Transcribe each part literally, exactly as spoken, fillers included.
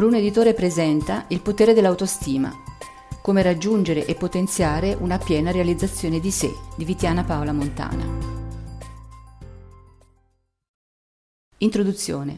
Bruno Editore presenta Il potere dell'autostima. Come raggiungere e potenziare una piena realizzazione di sé, di Vitiana Paola Montana. Introduzione.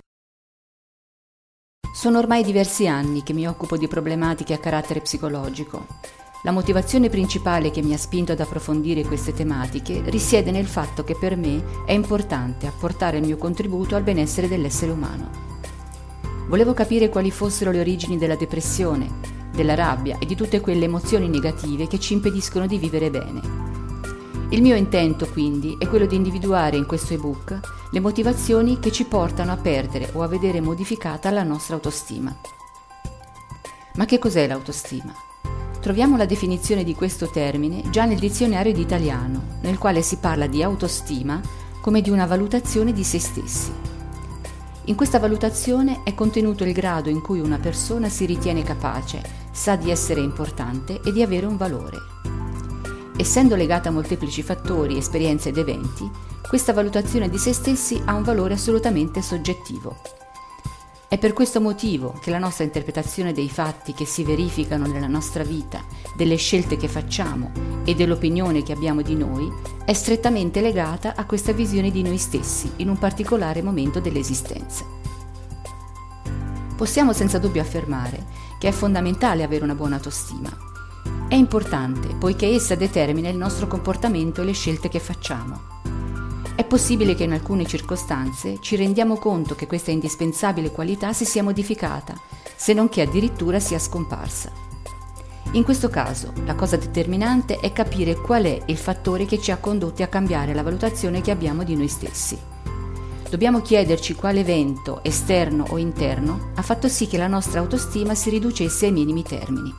Sono ormai diversi anni che mi occupo di problematiche a carattere psicologico. La motivazione principale che mi ha spinto ad approfondire queste tematiche risiede nel fatto che per me è importante apportare il mio contributo al benessere dell'essere umano. Volevo capire quali fossero le origini della depressione, della rabbia e di tutte quelle emozioni negative che ci impediscono di vivere bene. Il mio intento, quindi, è quello di individuare in questo ebook le motivazioni che ci portano a perdere o a vedere modificata la nostra autostima. Ma che cos'è l'autostima? Troviamo la definizione di questo termine già nel dizionario di italiano, nel quale si parla di autostima come di una valutazione di se stessi. In questa valutazione è contenuto il grado in cui una persona si ritiene capace, sa di essere importante e di avere un valore. Essendo legata a molteplici fattori, esperienze ed eventi, questa valutazione di se stessi ha un valore assolutamente soggettivo. È per questo motivo che la nostra interpretazione dei fatti che si verificano nella nostra vita, delle scelte che facciamo e dell'opinione che abbiamo di noi è strettamente legata a questa visione di noi stessi in un particolare momento dell'esistenza. Possiamo senza dubbio affermare che è fondamentale avere una buona autostima. È importante poiché essa determina il nostro comportamento e le scelte che facciamo. È possibile che in alcune circostanze ci rendiamo conto che questa indispensabile qualità si sia modificata, se non che addirittura sia scomparsa. In questo caso, la cosa determinante è capire qual è il fattore che ci ha condotti a cambiare la valutazione che abbiamo di noi stessi. Dobbiamo chiederci quale evento, esterno o interno, ha fatto sì che la nostra autostima si riducesse ai minimi termini.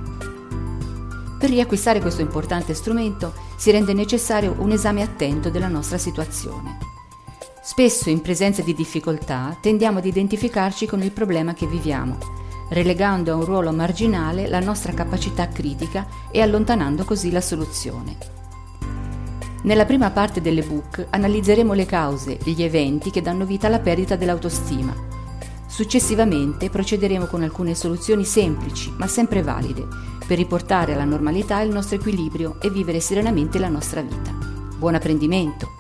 Per riacquistare questo importante strumento si rende necessario un esame attento della nostra situazione. Spesso in presenza di difficoltà tendiamo ad identificarci con il problema che viviamo, relegando a un ruolo marginale la nostra capacità critica e allontanando così la soluzione. Nella prima parte dell'ebook analizzeremo le cause, gli eventi che danno vita alla perdita dell'autostima. Successivamente procederemo con alcune soluzioni semplici, ma sempre valide, per riportare alla normalità il nostro equilibrio e vivere serenamente la nostra vita. Buon apprendimento!